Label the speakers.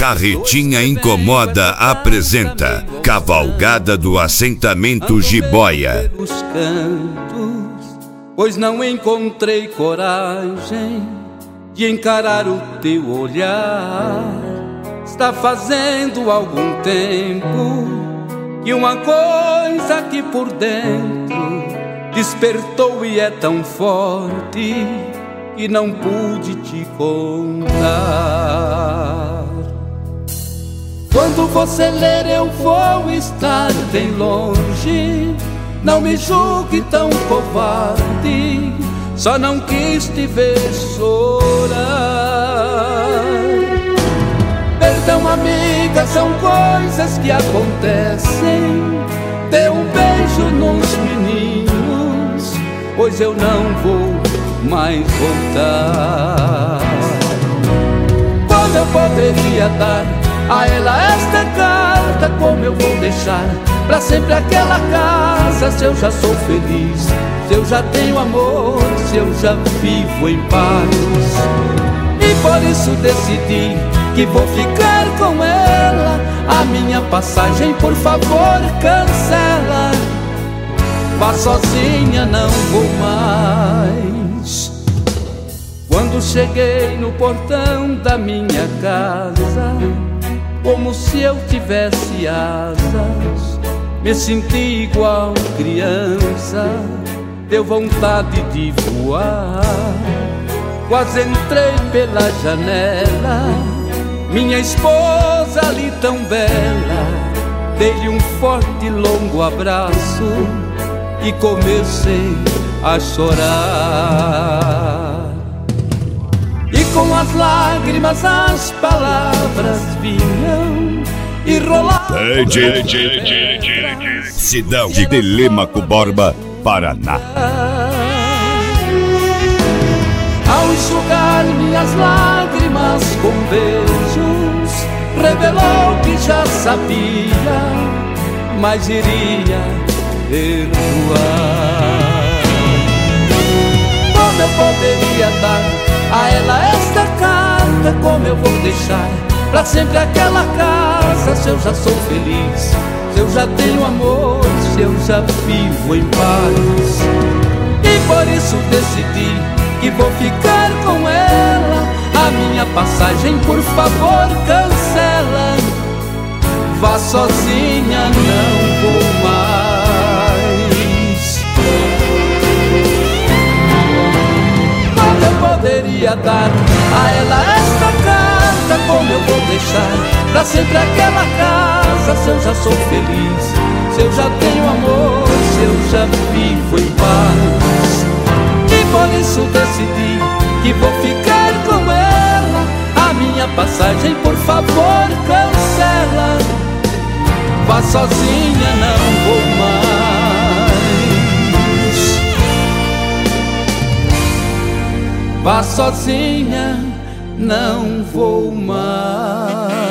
Speaker 1: Carretinha Incomoda apresenta Cavalgada do Assentamento Jiboia.
Speaker 2: Pelos cantos, pois não encontrei coragem de encarar o teu olhar. Está fazendo algum tempo que uma coisa aqui por dentro despertou e é tão forte que não pude te contar. Quando você ler eu vou estar bem longe. Não me julgue tão covarde, só não quis te ver chorar. Perdão, amiga, são coisas que acontecem. Dê um beijo nos meninos, pois eu não vou mais voltar. Como eu poderia dar a ela esta carta? Como eu vou deixar pra sempre aquela casa? Se eu já sou feliz, se eu já tenho amor, se eu já vivo em paz. E por isso decidi que vou ficar com ela. A minha passagem, por favor, cancela. Vá sozinha, não vou mais. Quando cheguei no portão da minha casa, como se eu tivesse asas, me senti igual criança, deu vontade de voar. Quase entrei pela janela, minha esposa ali tão bela. Dei-lhe um forte e longo abraço e comecei a chorar. E com as lágrimas as palavras vinham e rolavam.
Speaker 1: Cidade de Telêmaco Borba, Paraná.
Speaker 2: Ao enxugar minhas lágrimas com beijos, revelou que já sabia, mas iria perdoar. Como eu poderia dar a ela esta carta? Como eu vou deixar pra sempre aquela casa? Se eu já sou feliz, se eu já tenho amor, se eu já vivo em paz. E por isso decidi que vou ficar com ela. A minha passagem, por favor, cancela. Vá sozinha, não vou mais. Como eu poderia dar a ela esta carta? Como eu vou deixar pra sempre aquela casa? Se eu já sou feliz, se eu já tenho amor, se eu já vivo em paz. E por isso decidi que vou ficar com ela. A minha passagem, por favor, cancela. Vá sozinha, não vou mais. Vá sozinha, não vou mais.